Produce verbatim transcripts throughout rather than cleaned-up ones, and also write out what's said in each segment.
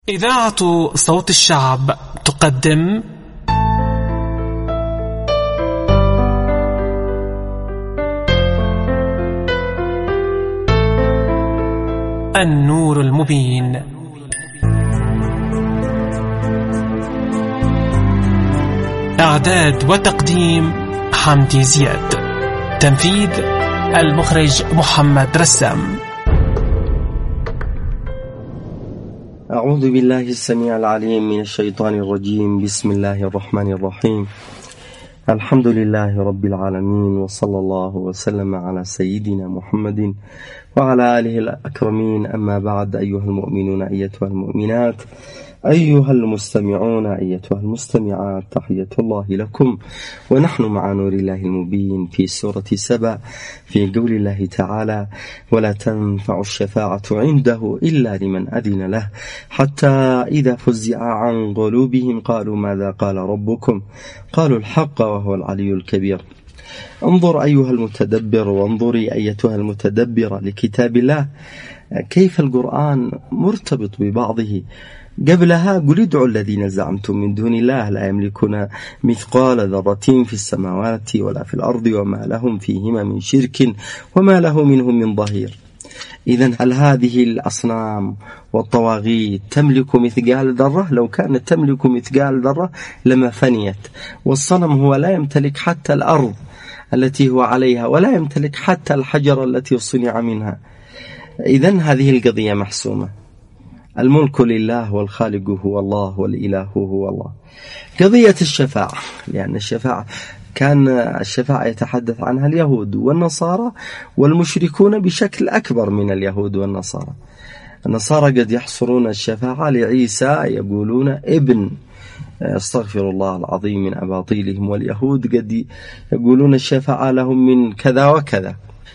إذاعة صوت الشعب تقدم النور المبين. إعداد وتقديم حمدي زياد. تنفيذ المخرج محمد رسام. أعوذ بالله السميع العليم من الشيطان الرجيم. بسم الله الرحمن الرحيم. الحمد لله رب العالمين، وصلى الله وسلم على سيدنا محمد وعلى آله الأكرمين. أما بعد، أيها المؤمنون أيتها المؤمنات، أيها المستمعون أيتها المستمعات، تحية الله لكم ونحن مع نور الله المبين في سورة سبأ في قول الله تعالى: ولا تنفع الشفاعة عنده إلا لمن أذن له حتى إذا فزع عن قلوبهم قالوا ماذا قال ربكم قالوا الحق وهو العلي الكبير. انظر أيها المتدبر، وانظري أيتها المتدبرة لكتاب الله، كيف القرآن مرتبط ببعضه. قبلها قل ادعوا الذين زعمتم من دون الله لا يملكون مثقال ذرة في السماوات ولا في الأرض وما لهم فيهما من شرك وما له منهم من ظهير. إذن هل هذه الأصنام والطواغيت تملك مثقال ذرة؟ لو كانت تملك مثقال ذرة لما فنيت. والصنم هو لا يمتلك حتى الأرض التي هو عليها، ولا يمتلك حتى الحجر التي صنع منها. إذن هذه القضية محسومة. الملك لله والخالق هو الله والإله هو الله. قضية الشفاعة، لأن الشفاعة كان الشفاعة يتحدث عنها اليهود والنصارى والمشركون بشكل أكبر من اليهود والنصارى. النصارى قد يحصرون الشفاعة لعيسى، يقولون ابن، استغفر الله العظيم من أباطيلهم. واليهود قد يقولون الشفاعة لهم من كذا وكذا.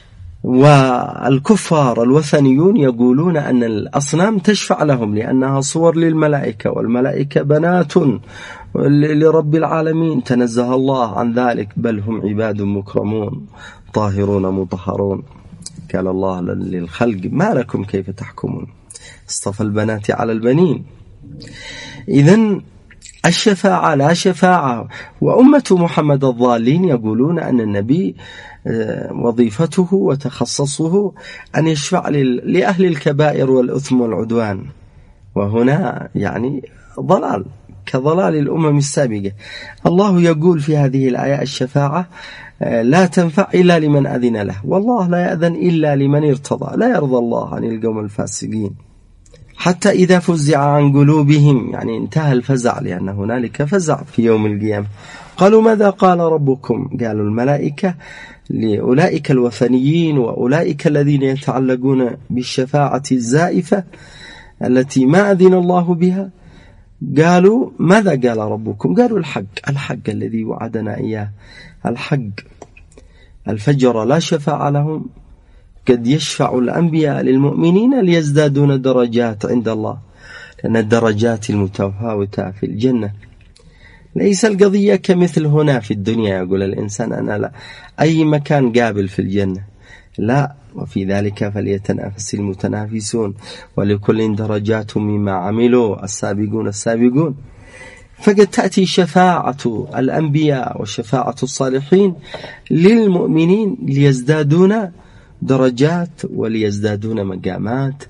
والكفار الوثنيون يقولون أن الأصنام تشفع لهم لأنها صور للملائكة، والملائكة بنات لرب العالمين، تنزه الله عن ذلك، بل هم عباد مكرمون طاهرون مطهرون. قال الله للخلق ما لكم كيف تحكمون، اصطفى البنات على البنين. إذن الشفاعة لا شفاعة. وأمة محمد الضالين يقولون أن النبي وظيفته وتخصصه أن يشفع لأهل الكبائر والأثم والعدوان، وهنا يعني ضلال كضلال الأمم السابقة. الله يقول في هذه الآية: الشفاعة لا تنفع إلا لمن أذن له، والله لا يأذن إلا لمن ارتضى، لا يرضى الله عن القوم الفاسقين. حتى إذا فزع عن قلوبهم، يعني انتهى الفزع، لأن هنالك فزع في يوم القيامة. قالوا ماذا قال ربكم؟ قالوا الملائكة لأولئك الوثنيين وأولئك الذين يتعلقون بالشفاعة الزائفة التي ما أذن الله بها. قالوا ماذا قال ربكم؟ قالوا الحق، الحق الذي وعدنا إياه، الحق. الفجر لا شفاعة لهم، قد يشفع الأنبياء للمؤمنين ليزدادون درجات عند الله، لأن الدرجات المتفاوتة في الجنة. ليس القضية كمثل هنا في الدنيا، يقول الإنسان أنا لا أي مكان قابل في الجنة، لا، وفي ذلك فليتنافس المتنافسون ولكل درجات مما عملوا السابقون السابقون. فقد تأتي شفاعة الأنبياء وشفاعة الصالحين للمؤمنين ليزدادون درجات وليزدادون مقامات،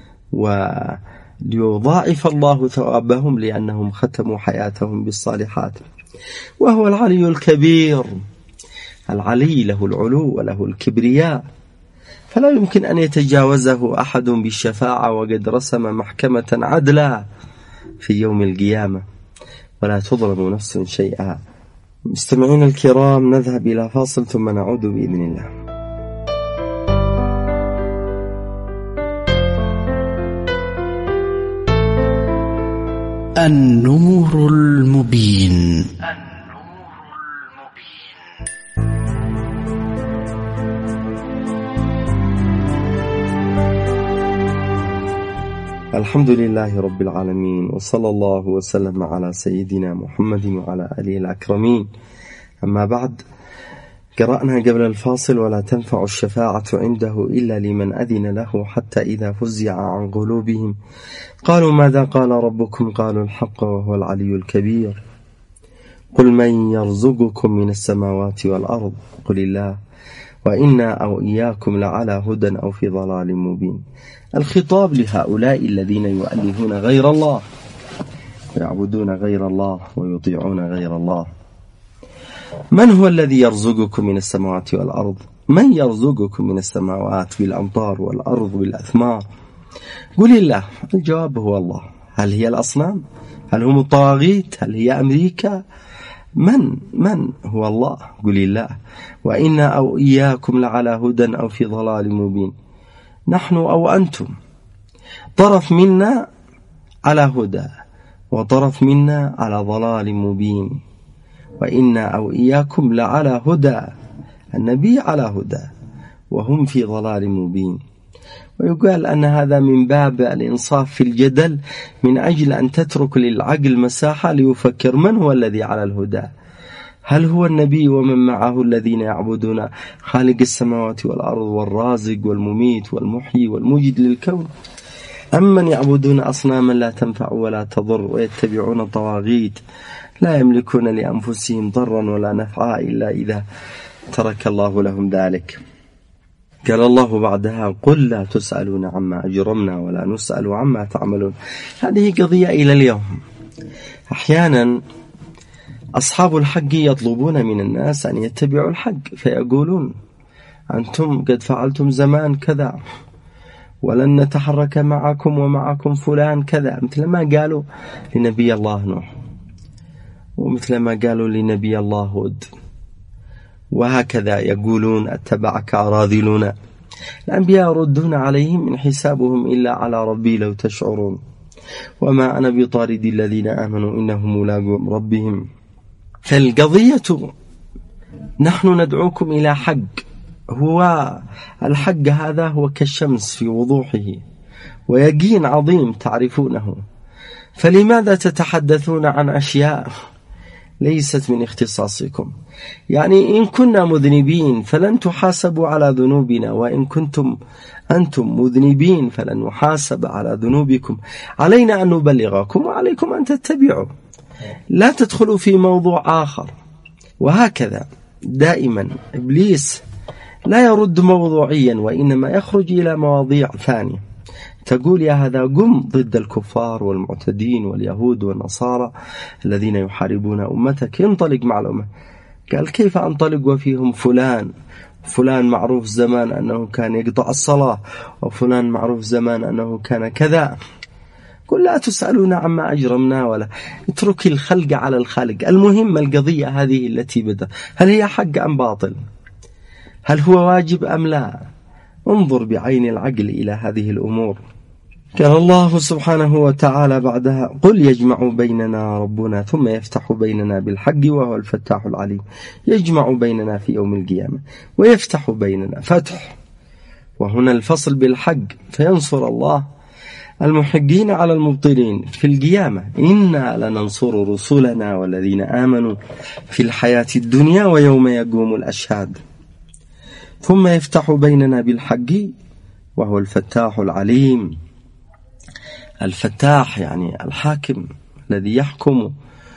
وليضاعف الله ثوابهم لأنهم ختموا حياتهم بالصالحات. وهو العلي الكبير. العلي له العلو وله الكبرياء، فلا يمكن أن يتجاوزه أحد بالشفاعة، وقد رسم محكمة عدلا في يوم القيامة ولا تظلم نفس شيئا. مستمعين الكرام، نذهب إلى فاصل ثم نعود بإذن الله. النور المبين. الحمد لله رب العالمين، وصلى الله وسلم على سيدنا محمد وعلى آله الأكرمين. أما بعد، قرأنا قبل الفاصل: ولا تنفع الشفاعة عنده إلا لمن أذن له حتى إذا فزع عن قلوبهم قالوا ماذا قال ربكم قالوا الحق وهو العلي الكبير. قل من يرزقكم من السماوات والأرض قل الله وإنا أو إياكم لعلى هدى أو في ضلال مبين. الخطاب لهؤلاء الذين يؤلهون غير الله ويعبدون غير الله ويطيعون غير الله. من هو الذي يرزقكم من السماوات والأرض؟ من يرزقكم من السماوات بالأمطار والأرض بالأثمار؟ قل الله. الجواب هو الله. هل هي الأصنام؟ هل هم الطواغيت؟ هل هي أمريكا؟ من من هو الله؟ قل الله وإنا أو إياكم لعلى هدى أو في ضلال مبين. نحن أو أنتم، طرف منا على هدى وطرف منا على ضلال مبين. وإنا أو إياكم لعلى هدى، النبي على هدى وهم في ضلال مبين. ويقال أن هذا من باب الإنصاف في الجدل، من أجل أن تترك للعقل مساحة ليفكر من هو الذي على الهدى. هل هو النبي ومن معه الذين يعبدون خالق السماوات والأرض والرازق والمميت والمحيي والموجد للكون، أم من يعبدون أصناما لا تنفع ولا تضر ويتبعون طواغيت لا يملكون لأنفسهم ضرا ولا نفعا إلا إذا ترك الله لهم ذلك. قال الله بعدها: قل لا تسألون عما أجرمنا ولا نسأل عما تعملون. هذه قضية إلى اليوم. أحيانا أصحاب الحق يطلبون من الناس أن يتبعوا الحق، فيقولون: أنتم قد فعلتم زمان كذا ولن نتحرك معكم ومعكم فلان كذا، مثل ما قالوا لنبي الله نوح ومثل ما قالوا لنبي الله هود، وهكذا يقولون: اتبعك أراذلنا. الأنبياء يردون عليهم: إن حسابهم إلا على ربي لو تشعرون وما أنا بطارد الذين آمنوا إنهم ملاقو ربهم. فالقضية نحن ندعوكم إلى حق، هو الحق هذا هو كالشمس في وضوحه ويقين عظيم تعرفونه، فلماذا تتحدثون عن أشياء ليست من اختصاصكم؟ يعني إن كنا مذنبين فلن تحاسبوا على ذنوبنا، وإن كنتم أنتم مذنبين فلن نحاسب على ذنوبكم. علينا أن نبلغكم وعليكم أن تتبعوا، لا تدخلوا في موضوع آخر. وهكذا دائما إبليس لا يرد موضوعيا، وإنما يخرج إلى مواضيع ثانية تقول: يا هذا قم ضد الكفار والمعتدين واليهود والنصارى الذين يحاربون أمتك، انطلق مع الأمة. قال: كيف أنطلق وفيهم فلان فلان معروف زمان أنه كان يقطع الصلاة، وفلان معروف زمان أنه كان كذا. قل لا تسألون عما أجرمنا ولا اترك الخلق على الخالق. المهم القضية هذه التي بدأ، هل هي حق أم باطل؟ هل هو واجب أم لا؟ انظر بعين العقل إلى هذه الأمور. قال الله سبحانه وتعالى بعدها: قل يجمع بيننا ربنا ثم يفتح بيننا بالحق وهو الفتاح العليم. يجمع بيننا في يوم القيامة ويفتح بيننا فتح، وهنا الفصل بالحق، فينصر الله المحقين على المبطلين في القيامة. إنا لننصر رسلنا والذين آمنوا في الحياة الدنيا ويوم يقوم الأشهاد. ثم يفتح بيننا بالحق وهو الفتاح العليم. الفتاح يعني الحاكم الذي يحكم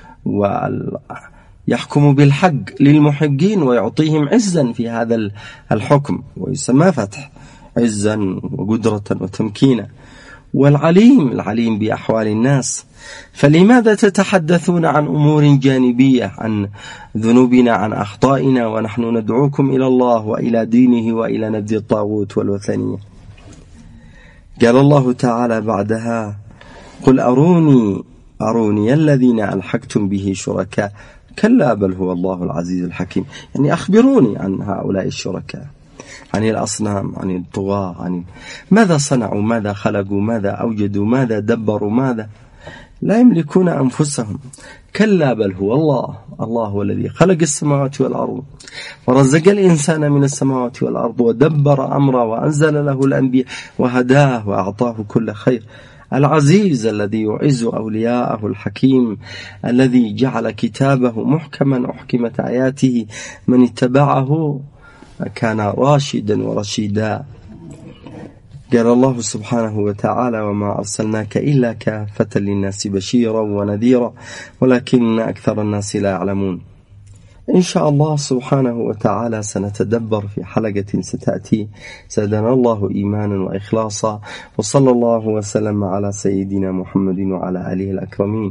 ويحكم بالحق للمحقين ويعطيهم عزا في هذا الحكم، ويسمى فتح، عزا وقدرة وتمكينا. والعليم العليم بأحوال الناس. فلماذا تتحدثون عن أمور جانبية، عن ذنوبنا، عن أخطائنا، ونحن ندعوكم إلى الله وإلى دينه وإلى نبذ الطاغوت والوثنية؟ قال الله تعالى بعدها: قل أروني أروني الذين ألحقتم به شركاء كلا بل هو الله العزيز الحكيم. يعني أخبروني عن هؤلاء الشركاء، عن الأصنام، عن الطغاة، عن ماذا صنعوا، ماذا خلقوا، ماذا أوجدوا، ماذا دبروا، ماذا لا يملكون أنفسهم. كلا بل هو الله الله هو الذي خلق السماوات والأرض ورزق الإنسان من السماوات والأرض ودبر أمره وأنزل له الأنبياء وهداه وأعطاه كل خير. العزيز الذي يعز أولياءه، الحكيم الذي جعل كتابه محكما أحكمت آياته، من اتبعه كان راشدا ورشيدا. قال الله سبحانه وتعالى: وما أرسلناك إلا كافة للناس بشيرا ونذيرا ولكن أكثر الناس لا يعلمون. إن شاء الله سبحانه وتعالى سنتدبر في حلقة ستأتي. زادنا الله إيمانا وإخلاصا، وصلى الله وسلم على سيدنا محمد وعلى آله الأكرمين.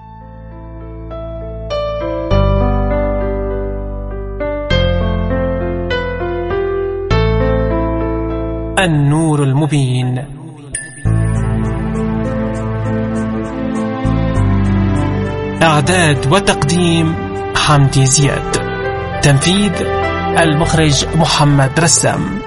النور المبين. إعداد وتقديم حمدي زياد. تنفيذ المخرج محمد رسام.